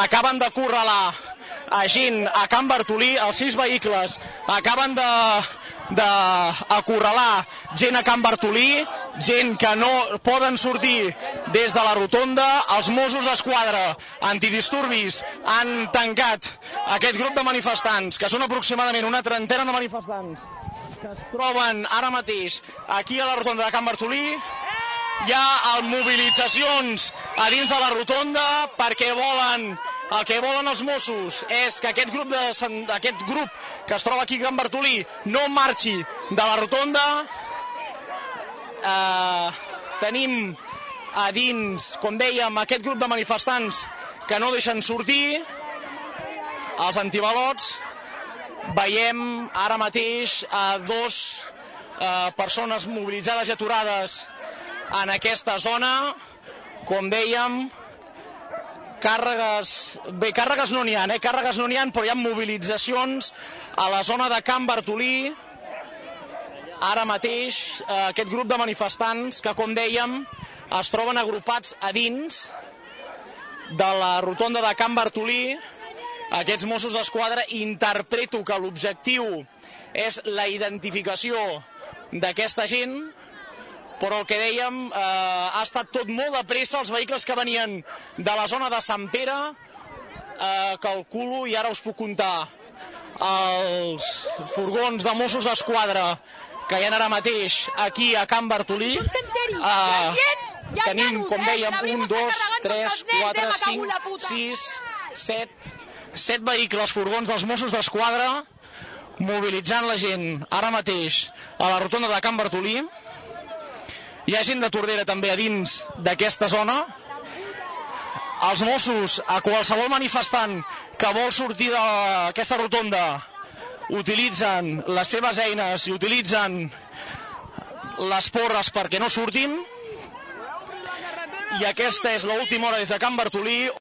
acaben d'acorralar gent a Can Bartolí, els 6 vehicles acaben d'acorralar gent a Can Bartolí, gent que no poden sortir des de la rotonda. Els Mossos d'Esquadra antidisturbis han tancat aquest grup de manifestants, que són aproximadament una trentena de manifestants que es troben ara mateix aquí a la rotonda de Can Bartolí. Hi ha mobilitzacions a dins de la rotonda perquè el que volen els Mossos és que aquest grup que es troba aquí a Can Bartolí no marxi de la rotonda. Tenim a dins, com dèiem, aquest grup de manifestants que no deixen sortir els antibalots. Veiem ara mateix dos persones mobilitzades i aturades en aquesta zona. Com dèiem, càrregues no n'hi ha, càrregues no n'hi ha, però hi ha mobilitzacions a la zona de Can Bartolí. Ara mateix aquest grup de manifestants que, com dèiem, es troben agrupats a dins de la rotonda de Can Bartolí. Aquests Mossos d'Esquadra, interpreto que l'objectiu és la identificació d'aquesta gent, però el que dèiem, ha estat tot molt de pressa. Els vehicles que venien de la zona de Sant Pere, calculo, i ara us puc comptar, els furgons de Mossos d'Esquadra que hi ha ara mateix aquí a Can Bartolí. Tenim, com dèiem, 1, 2, 3, 4, 5, 6, 7 vehicles, furgons dels Mossos d'Esquadra, mobilitzant la gent ara mateix a la rotonda de Can Bartolí. Hi ha gent de Tordera també a dins d'aquesta zona. Els Mossos, a qualsevol manifestant que vol sortir d'aquesta rotonda, utilitzen les seves eines i utilitzen les porres perquè no surtin. I aquesta és l'última hora des de Can Bartolí.